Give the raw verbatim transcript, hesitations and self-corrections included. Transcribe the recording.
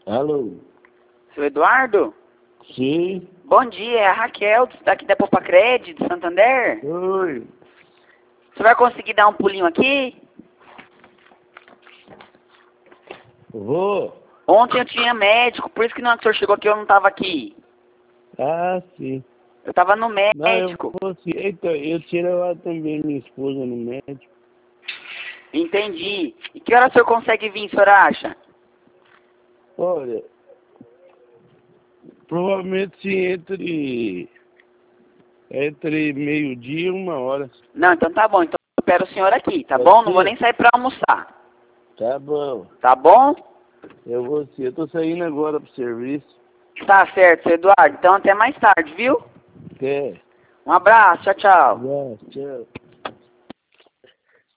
Alô? Seu Eduardo? Sim? Bom dia, é a Raquel, daqui da Popacred, de Santander. Oi. Você vai conseguir dar um pulinho aqui? Vou? Ontem eu tinha médico, por isso que não, que o senhor chegou aqui eu não estava aqui. Ah, sim. Eu estava no Não, eu médico. vou sim. Eita, eu tinha levado também minha esposa no médico. Entendi. E que hora o senhor consegue vir, o senhor acha? Olha, provavelmente entre, entre meio-dia e uma hora. Não, então tá bom. Então eu espero o senhor aqui, tá Pode bom? Não vou ser? nem sair pra almoçar. Tá bom. Tá bom? Eu vou sim. Eu tô saindo agora pro serviço. Tá certo, seu Eduardo. Então até mais tarde, viu? Até. Um abraço, tchau, tchau. Já, tchau.